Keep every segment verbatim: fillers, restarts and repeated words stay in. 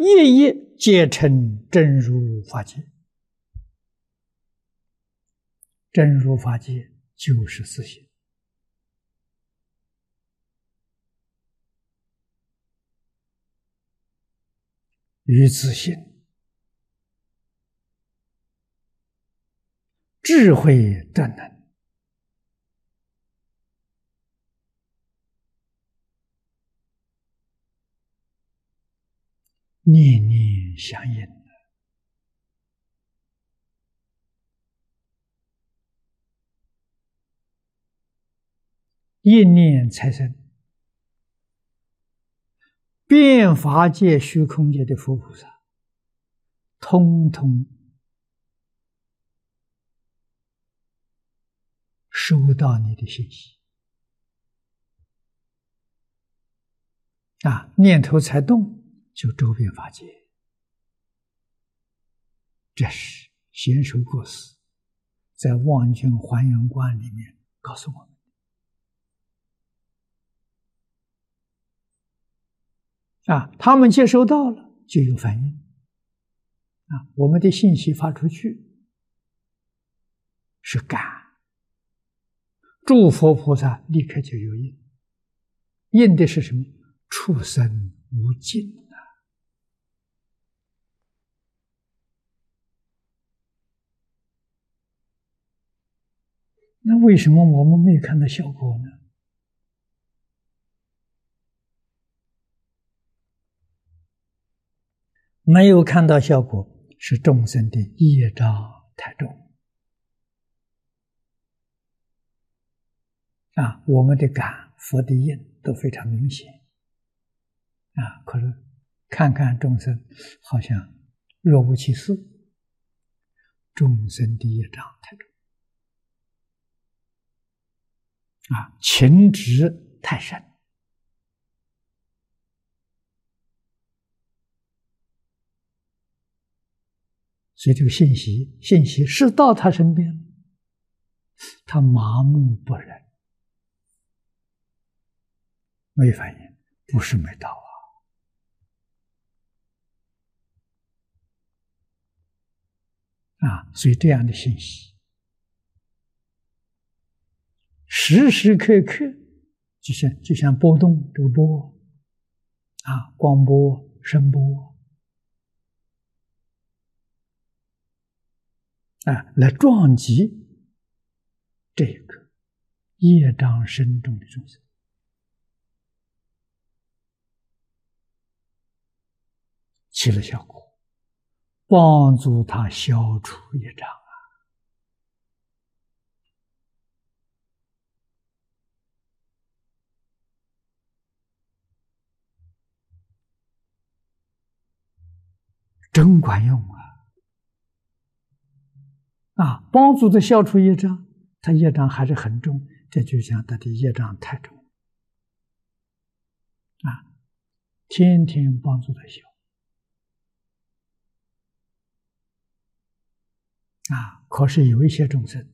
夜夜皆成真如法界。真如法界就是自性，与自性智慧德能念念相应，一念财生，遍法界虚空界的佛菩萨，通通收到你的信息啊！念头才动，就周遍法界。这是贤首过师在《望经还原观》里面告诉我们。啊，他们接收到了就有反应，啊，我们的信息发出去是感，诸佛菩萨立刻就有应，应的是什么？畜生无尽啊！那为什么我们没有看到效果呢？没有看到效果，是众生的业障太重啊！我们的感、佛的应都非常明显啊，可是看看众生，好像若无其事。众生的业障太重啊，情执太深。所以这个信息，信息是到他身边，他麻木不仁，没反应，不是没到啊！啊，所以这样的信息，时时刻刻就像就像波动这个波啊，光波、声波。啊，来撞击这个业障深重的众生，起了效果，帮助他消除业障啊！真管用啊！啊，帮助他消除业障，他业障还是很重，这就像他的业障太重啊，天天帮助他消啊。可是有一些众生，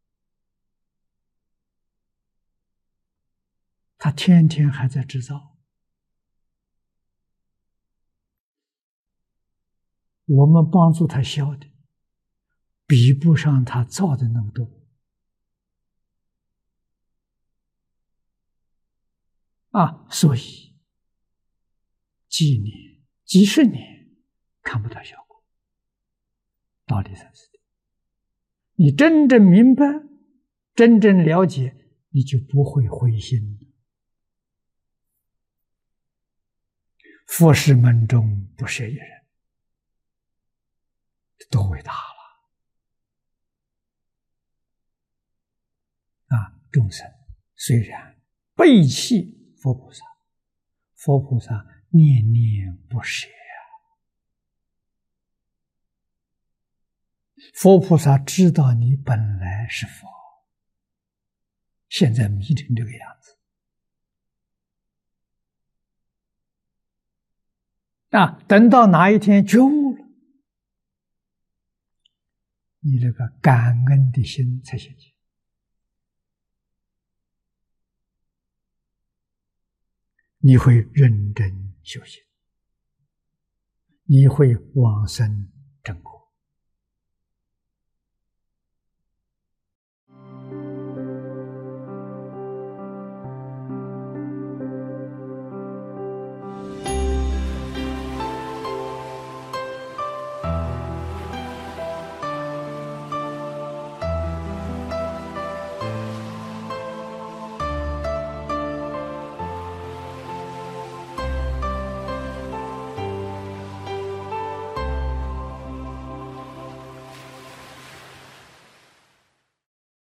他天天还在制造，我们帮助他消的，比不上他造的那么多啊，所以几年、几十年看不到效果，道理上是的。你真正明白、真正了解，你就不会灰心。佛事门中不舍一人，多伟大了啊！众生虽然背弃佛菩萨，佛菩萨念念不舍啊！佛菩萨知道你本来是佛，现在迷成这个样子啊！等到哪一天觉悟了，你那个感恩的心才现前，你会认真修行， 你会往生